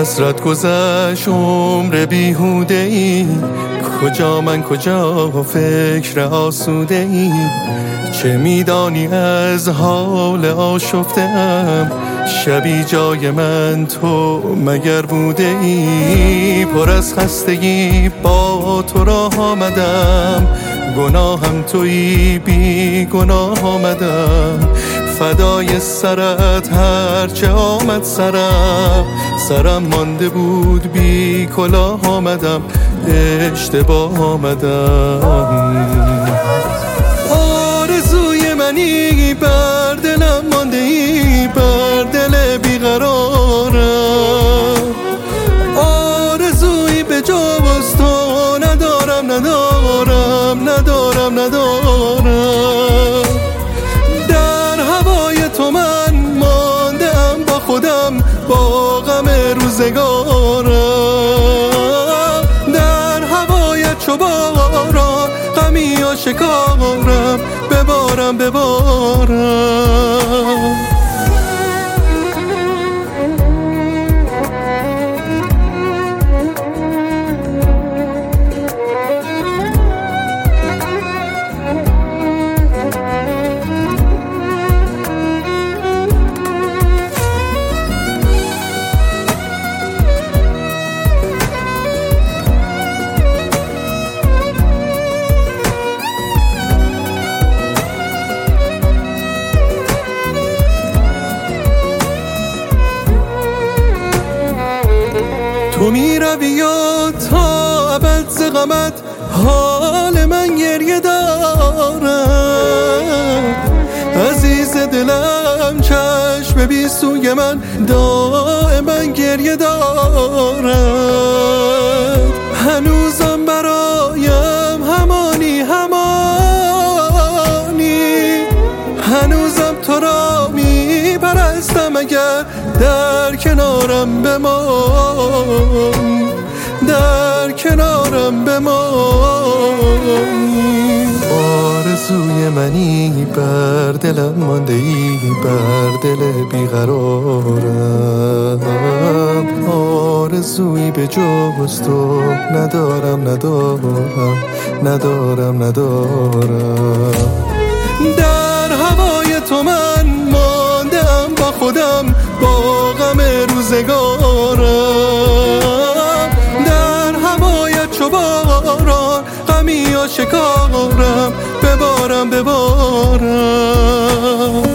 حسرت گذشت عمر بیهوده ای، کجا من کجا فکر آسوده ای. چه میدانی از حال آشفته‌ام، شبی جای من تو مگر بوده ای. پر از خستگی با تو راه آمدم، گناهم تویی بی گناه آمدم. فدای سرت هرچه آمد سرم مانده بود بی کلاه آمدم، اشتباه آمدم. آرزوی منی بر دلم مانده ای، بر دل بیقرارم. آرزوی به جز تو ندارم ندارم ندارم ندارم. در هوای تو من ماندم با خودم، با غم روزگارم. در هوایت چو باران غمی آشکارم، ببارم ببارم. تو می روی یا تا ابد ز غمت حال من گریه دارم. عزیز دلم چشم بی سوی من دائما گریه دارد. هنوزم برایم همانی هنوزم تو را می پرستم. اگر در کنارم بمان، در کنارم بمانی. آرزوی منی بر دلم مانده ای، بر دل بیقرارم. آرزوی به جز تو ندارم ندارم ندارم ندارم. در هوای تو من ماندم با خودم، با غم روزگارم. در هوایت چو باران غمی آشکارم، ببارم ببارم.